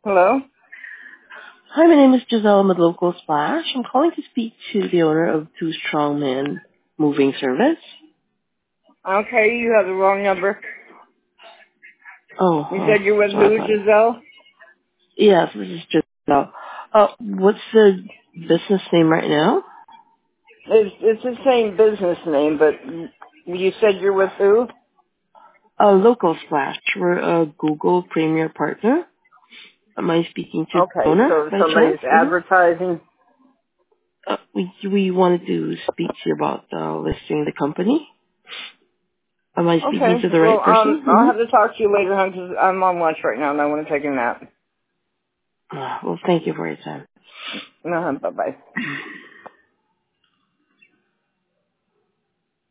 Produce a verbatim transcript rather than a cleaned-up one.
Hello? Hi, my name is Giselle. I'm with Local Splash. I'm calling to speak to the owner of Two Strong Men Moving Service. Okay, you have the wrong number. Oh, You oh said you're with so I who, thought. Giselle? Yes, this is Giselle. Uh, what's the business name right now? It's, it's the same business name, but you said you're with who? Uh, Local Splash. We're a Google Premier Partner. Am I speaking to the Okay, owner so by chance? somebody's Mm-hmm. advertising. Uh, we we wanted to speak to you about uh, listing the company. Am I speaking Okay, to the well, right um, person? I'll have to Mm-hmm. talk to you later, hon, 'cause I'm on lunch right now and I want to take a nap. Uh, well, thank you for your time. No, hon, bye-bye.